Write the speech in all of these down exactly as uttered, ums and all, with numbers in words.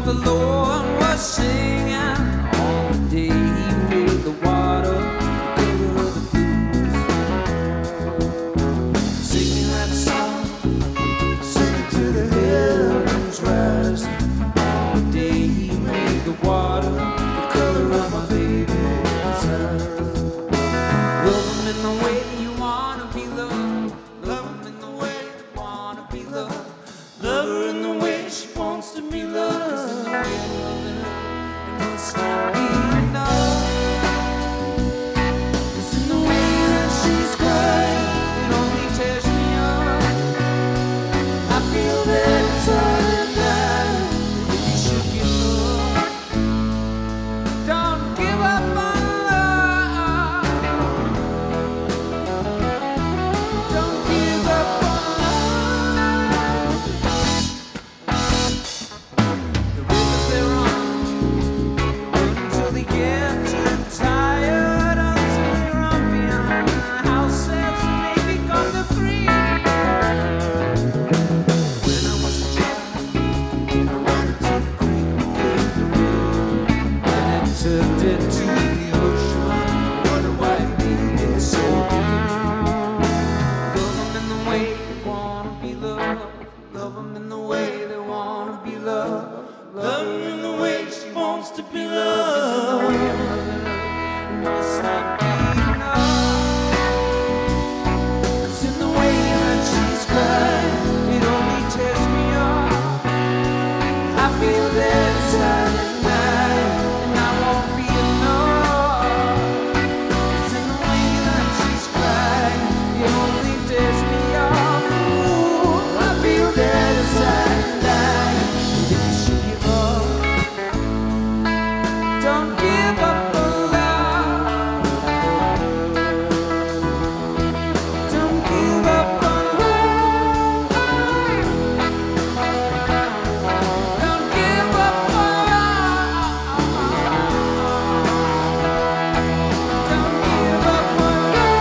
what the Lord was singing on the day he made the water the color of the blues. Singing that song, singing to the heavens rising on the day he made the water the color of my baby's eyes. Love him in the way you wanna be loved. Love him in the way you wanna be loved. Love her in the way she wants to be loved. 'Cause in the way I'm loving her, it must not be enough. 'Cause in the way that she's crying, it only tears me up. I feel that it's all in that if you should give up. Don't give up on love. Don't give up on love. The rivers they run, run until they get too tired, until they run beyond the houses and they become the free. When I was a child, I wanted to the creek, became the river, and it turned into the ocean. Wonder why it made it so deep. Love 'em in the way they wanna be loved. Love 'em in the way they wanna be loved. Love 'em in the way she wants to be loved. 'Cause in the way I'm loving her, it must not be enough. 'Cause in the way that she's crying, it only tears me up. I feel that it's out at night, and I won't be enough. 'Cause in the way that she's crying, it only tears me up. Ooh, I feel that it's out at night. If you should give up, don't give up on love. Don't give up on love. Don't give up on love. Don't give up on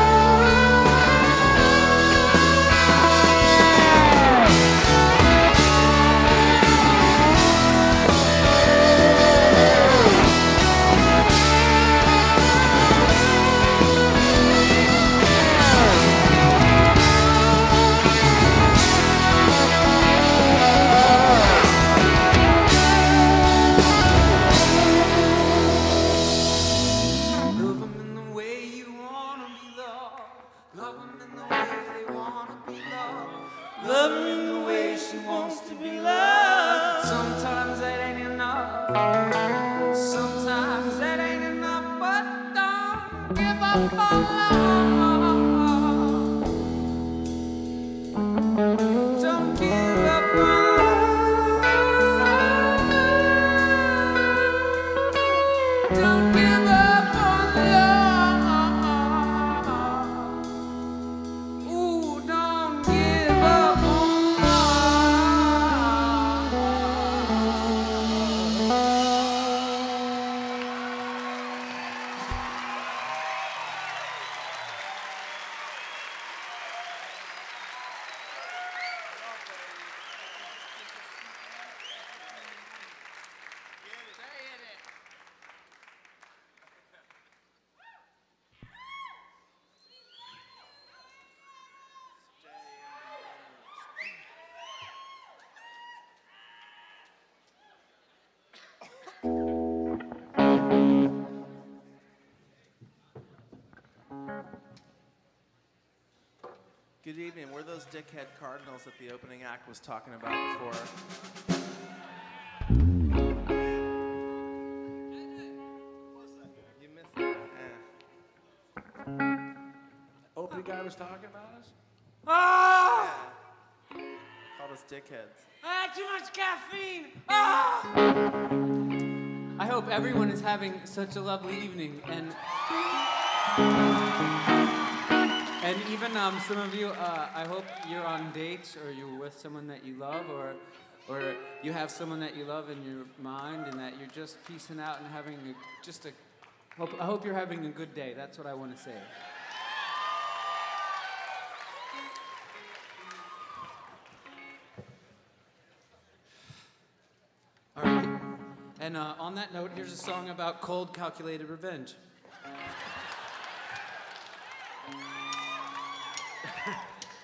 Love 'em in the way you wanna be loved. Love 'em in the way they wanna be loved. Love her in the way she wants to be loved. Sometimes that ain't enough. Sometimes that ain't enough. But don't give up on love. Don't give up on love. Don't give up on love. Ooh, don't give up on Good evening. We're those dickhead Cardinals that the opening act was talking about before. You missed that. Eh. Opening guy was talking about us? Ah! Called us dickheads. Ah, too much caffeine! Ah! I hope everyone is having such a lovely evening, and and even um, some of you, uh, I hope you're on dates, or you're with someone that you love, or or you have someone that you love in your mind, and that you're just peacing out and having a, just a. Hope, I hope you're having a good day. That's what I want to say. All right. And uh, on that note, here's a song about cold, calculated revenge.